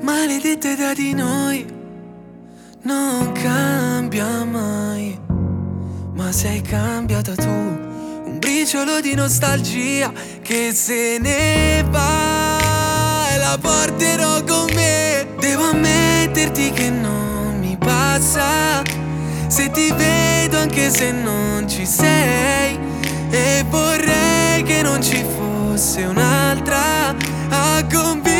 Maledetta idea di noi non cambia mai, ma sei cambiata tu. Un briciolo di nostalgia che se ne va e la porterò con me. Devo ammetterti che non mi passa se ti vedo anche se non ci sei, e vorrei che non ci fosse un'altra a convincere